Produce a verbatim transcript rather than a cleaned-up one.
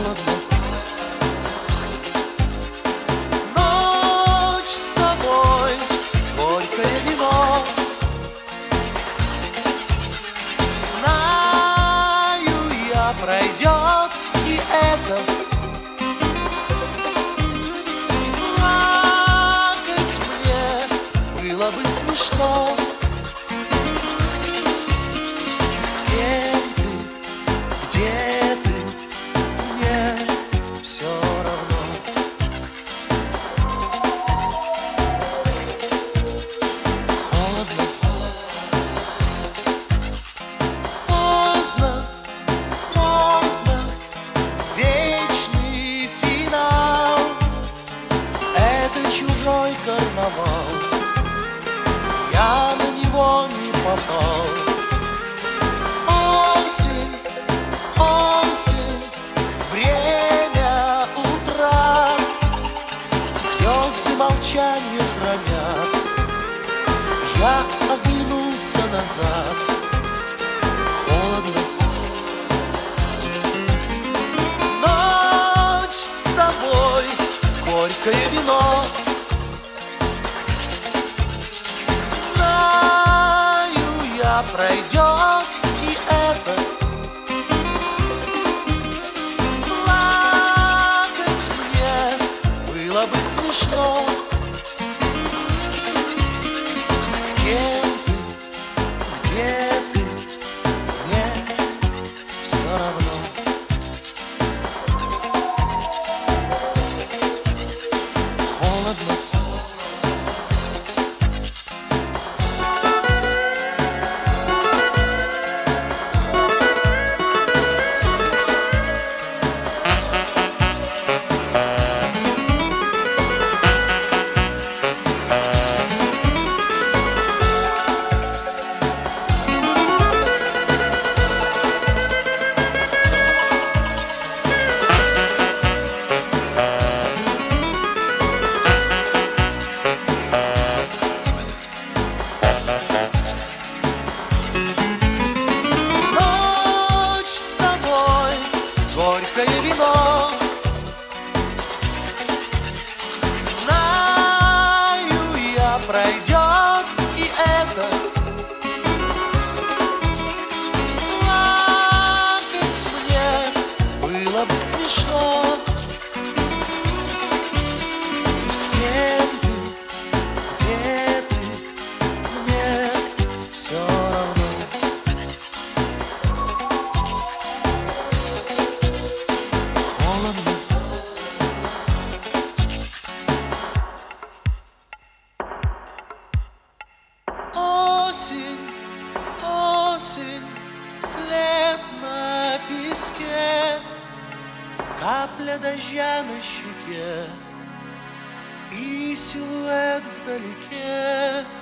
холодно. Ночь с тобой, горькое вино. Знаю я, пройдет и это. Плакать мне было бы смешно. С кем ты, где ты, мне все равно. Холодно. Поздно, поздно, вечный финал. Это чужой карнавал, я на него не попал. Осень, осень, время утра, звезды молчание хранят. Я оглянулся назад. Холодно. Ночь с тобой, горькое вино. Знаю я, пройдет и это. Плакать мне было бы смешно. С кем ты, где ты, мне все равно. Холодно. Ночь с тобой, горькое вино. Знаю я, пройдет и это. Плакать мне было бы смешно. С кем ты, где ты, мне все равно. Холодно. Осень, осень, след на песке, капля дождя на щеке и силуэт вдалеке.